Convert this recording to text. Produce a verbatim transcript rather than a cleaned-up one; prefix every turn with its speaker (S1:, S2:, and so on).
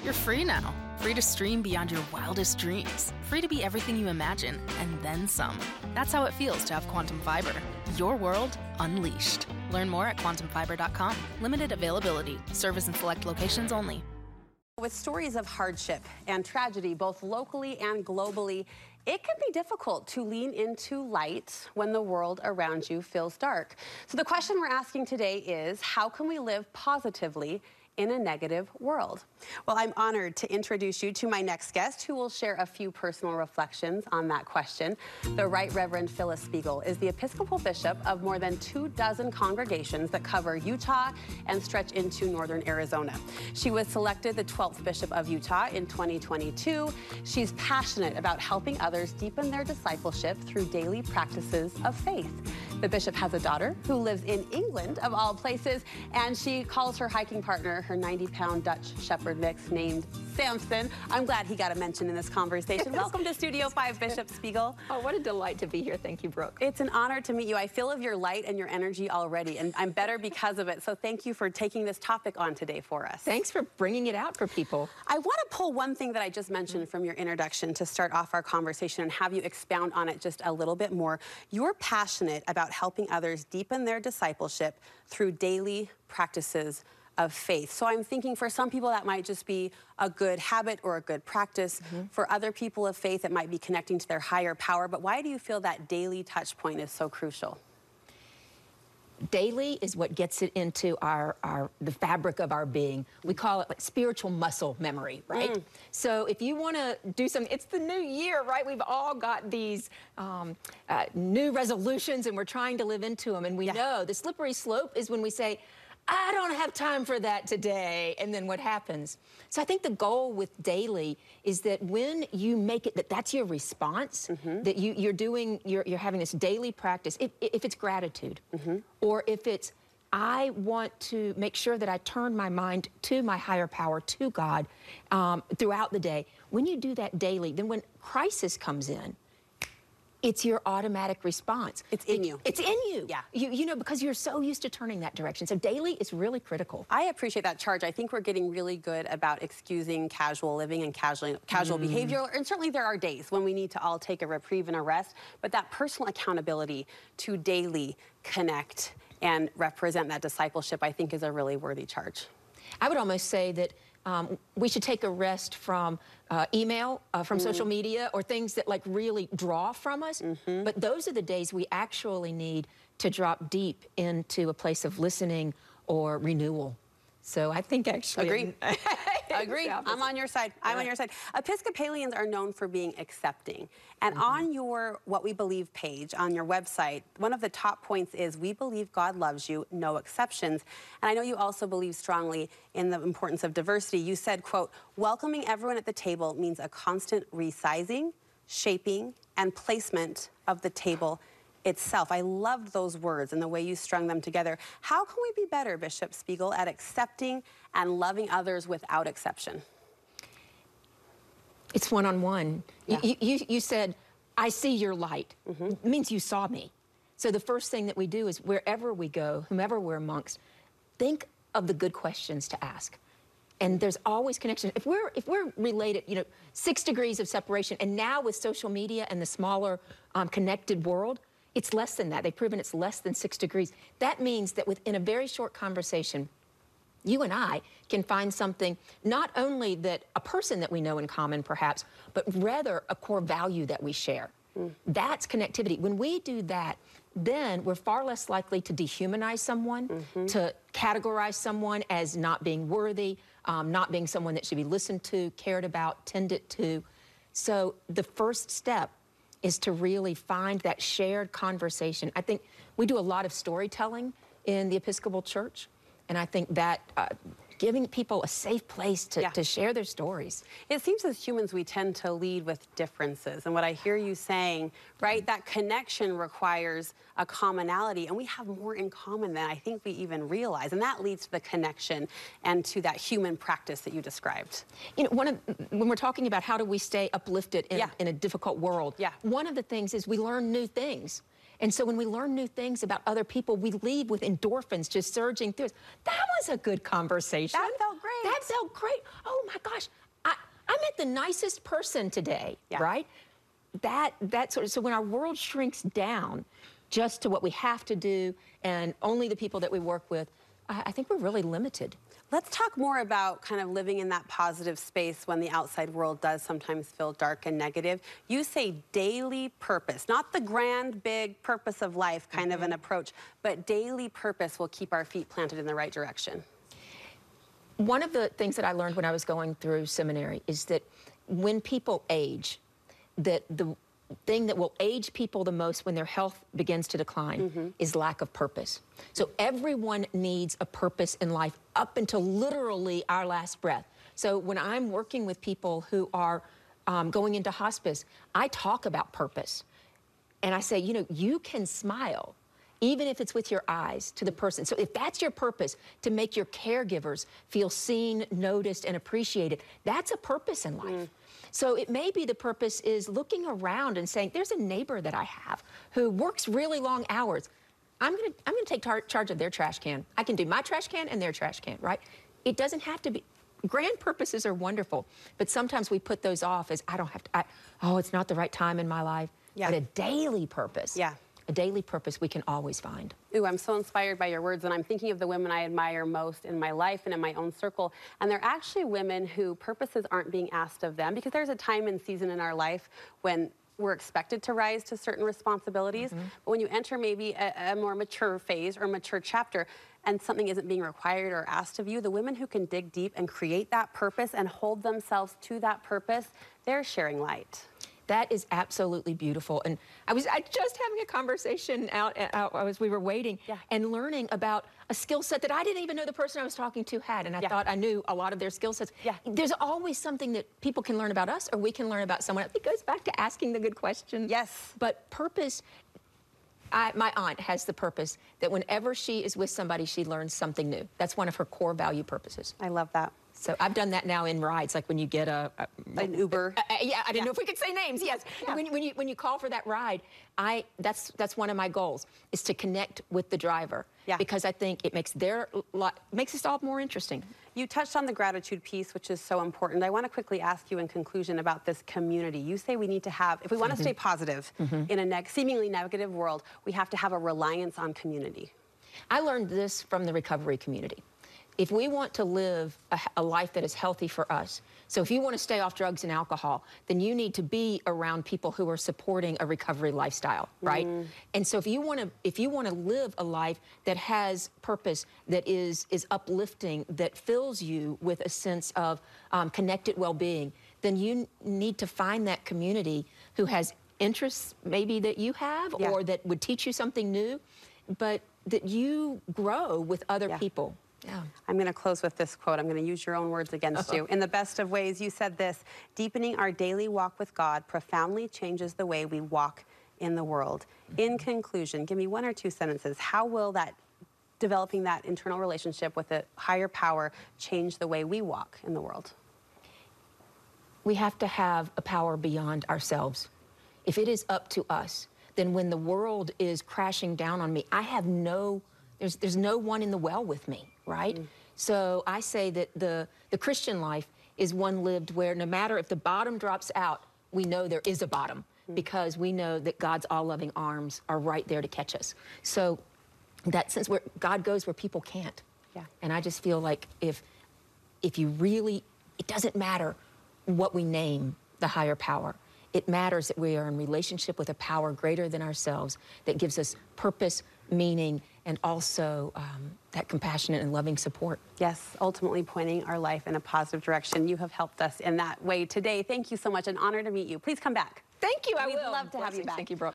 S1: You're free now. Free to stream beyond your wildest dreams. Free to be everything you imagine, and then some. That's how it feels to have Quantum Fiber. Your world unleashed. Learn more at quantum fiber dot com. Limited availability. Service in select locations only.
S2: With stories of hardship and tragedy, both locally and globally, it can be difficult to lean into light when the world around you feels dark. So the question we're asking today is, how can we live positively in a negative world? Well, I'm honored to introduce you to my next guest, who will share a few personal reflections on that question. The Right Reverend Phyllis Spiegel is the Episcopal Bishop of more than two dozen congregations that cover Utah and stretch into northern Arizona. She was selected the twelfth Bishop of Utah in twenty twenty-two. She's passionate about helping others deepen their discipleship through daily practices of faith. The bishop has a daughter who lives in England, of all places, and she calls her hiking partner her ninety pound Dutch Shepherd mix named Samson. I'm glad he got a mention in this conversation. Welcome to Studio five, Bishop Spiegel.
S3: Oh, what a delight to be here. Thank you, Brooke.
S2: It's an honor to meet you. I feel of your light and your energy already, and I'm better because of it. So thank you for taking this topic on today for us.
S3: Thanks for bringing it out for people.
S2: I want to pull one thing that I just mentioned from your introduction to start off our conversation and have you expound on it just a little bit more. You're passionate about helping others deepen their discipleship through daily practices of faith. So I'm thinking for some people that might just be a good habit or a good practice. Mm-hmm. For other people of faith, it might be connecting to their higher power. But why do you feel that daily touch point is so crucial?
S3: Daily is what gets it into our, our the fabric of our being. We call it like spiritual muscle memory, right? Mm. So if you want to do something, it's the new year, right? We've all got these um, uh, new resolutions and we're trying to live into them. And we yeah. know the slippery slope is when we say, I don't have time for that today. And then what happens? So I think the goal with daily is that when you make it, that that's your response, mm-hmm. that you, you're doing, you're, you're having this daily practice. If, if it's gratitude, mm-hmm. or if it's, I want to make sure that I turn my mind to my higher power, to God, um, throughout the day. When you do that daily, then when crisis comes in, it's your automatic response.
S2: It's in you.
S3: It's in you.
S2: Yeah.
S3: You, you know, because you're so used to turning that direction. So daily is really critical.
S2: I appreciate that charge. I think we're getting really good about excusing casual living and casual, casual mm. behavior. And certainly there are days when we need to all take a reprieve and a rest. But that personal accountability to daily connect and represent that discipleship, I think, is a really worthy charge.
S3: I would almost say that Um, we should take a rest from uh, email, uh, from mm. social media, or things that like really draw from us. Mm-hmm. But those are the days we actually need to drop deep into a place of listening or renewal. So I think actually...
S2: Agree. Agree. I'm on your side. I'm yeah. on your side. Episcopalians are known for being accepting. And mm-hmm. on your What We Believe page, on your website, one of the top points is, we believe God loves you, no exceptions. And I know you also believe strongly in the importance of diversity. You said, quote, welcoming everyone at the table means a constant resizing, shaping, and placement of the table itself. I loved those words and the way you strung them together. How can we be better, Bishop Spiegel, at accepting and loving others without exception?
S3: It's one-on-one.
S2: Yeah.
S3: You, you, you said, I see your light.
S2: Mm-hmm.
S3: It means you saw me. So the first thing that we do is wherever we go, whomever we're amongst, think of the good questions to ask. And there's always connection. If we're, if we're related, you know, six degrees of separation, and now with social media and the smaller um, connected world, it's less than that. They've proven it's less than six degrees. That means that within a very short conversation, you and I can find something, not only that a person that we know in common perhaps, but rather a core value that we share. Mm. That's connectivity. When we do that, then we're far less likely to dehumanize someone, mm-hmm. to categorize someone as not being worthy, um, not being someone that should be listened to, cared about, tended to. So the first step is to really find that shared conversation. I think we do a lot of storytelling in the Episcopal Church, and I think that uh, giving people a safe place to,
S2: yeah.
S3: to share their stories.
S2: It seems as humans we tend to lead with differences. And what I hear you saying, right, that connection requires a commonality. And we have more in common than I think we even realize. And that leads to the connection and to that human practice that you described.
S3: You know, one of, when we're talking about how do we stay uplifted in,
S2: yeah.
S3: in a difficult world,
S2: yeah.
S3: one of the things is we learn new things. And so when we learn new things about other people, we leave with endorphins just surging through us. That was a good conversation.
S2: That felt great.
S3: That felt great. Oh my gosh, I, I met the nicest person today,
S2: yeah.
S3: right? That, that sort of, so when our world shrinks down just to what we have to do and only the people that we work with, I, I think we're really limited.
S2: Let's talk more about kind of living in that positive space when the outside world does sometimes feel dark and negative. You say daily purpose, not the grand, big purpose of life kind mm-hmm. of an approach, but daily purpose will keep our feet planted in the right direction.
S3: One of the things that I learned when I was going through seminary is that when people age, that the thing that will age people the most when their health begins to decline mm-hmm. is lack of purpose. So everyone needs a purpose in life up until literally our last breath. So when I'm working with people who are um, going into hospice, I talk about purpose. And I say, you know, you can smile, even if it's with your eyes, to the person. So if that's your purpose, to make your caregivers feel seen, noticed, and appreciated, that's a purpose in life. Mm. So it may be the purpose is looking around and saying, there's a neighbor that I have who works really long hours. I'm gonna, I'm gonna take tar charge of their trash can. I can do my trash can and their trash can, right? It doesn't have to be, grand purposes are wonderful, but sometimes we put those off as, I don't have to, I, oh, it's not the right time in my life. Yeah. But a daily purpose.
S2: Yeah.
S3: A daily purpose we can always find.
S2: Ooh, I'm so inspired by your words, and I'm thinking of the women I admire most in my life and in my own circle, and they're actually women who purposes aren't being asked of them, because there's a time and season in our life when we're expected to rise to certain responsibilities, mm-hmm. but when you enter maybe a, a more mature phase or mature chapter, and something isn't being required or asked of you, the women who can dig deep and create that purpose and hold themselves to that purpose, they're sharing light.
S3: That is absolutely beautiful. And I was I just having a conversation out, out as we were waiting yeah. and learning about a skill set that I didn't even know the person I was talking to had. And I yeah. thought I knew a lot of their skill sets. Yeah. There's always something that people can learn about us or we can learn about someone else. It goes back to asking the good questions.
S2: Yes.
S3: But purpose, I, my aunt has the purpose that whenever she is with somebody, she learns something new. That's one of her core value purposes.
S2: I love that.
S3: So I've done that now in rides, like when you get a, a
S2: an Uber.
S3: A, a, yeah, I didn't
S2: yeah.
S3: know if we could say names. Yes,
S2: yeah.
S3: when, when you when you call for that ride, I that's that's one of my goals is to connect with the driver. Yeah. Because I think it makes their lot makes us all more interesting.
S2: You touched on the gratitude piece, which is so important. I want to quickly ask you in conclusion about this community. You say we need to have, if we want mm-hmm. to stay positive mm-hmm. in a neg seemingly negative world, we have to have a reliance on community.
S3: I learned this from the recovery community. If we want to live a, a life that is healthy for us, so if you want to stay off drugs and alcohol, then you need to be around people who are supporting a recovery lifestyle, right? Mm. And so if you want to, if you want to live a life that has purpose, that is is uplifting, that fills you with a sense of um, connected well-being, then you need to find that community who has interests maybe that you have, yeah. or that would teach you something new, but that you grow with other yeah. people. Yeah.
S2: I'm going to close with this quote. I'm going to use your own words against you. In the best of ways, you said this: deepening our daily walk with God profoundly changes the way we walk in the world. Mm-hmm. In conclusion, give me one or two sentences. How will that, developing that internal relationship with a higher power, change the way we walk in the world?
S3: We have to have a power beyond ourselves. If it is up to us, then when the world is crashing down on me, I have no, there's, there's no one in the well with me. Right? Mm. So I say that the, the Christian life is one lived where no matter if the bottom drops out, we know there is a bottom mm. because we know that God's all-loving arms are right there to catch us. So that sense where God goes where people can't. Yeah. And I just feel like if, if you really, it doesn't matter what we name the higher power. It matters that we are in relationship with a power greater than ourselves that gives us purpose, meaning, and also um, that compassionate and loving support.
S2: Yes, ultimately pointing our life in a positive direction. You have helped us in that way today. Thank you so much. An honor to meet you. Please come back.
S3: Thank you. I
S2: We'd
S3: will.
S2: love to have you back.
S3: Thank you, Brooke.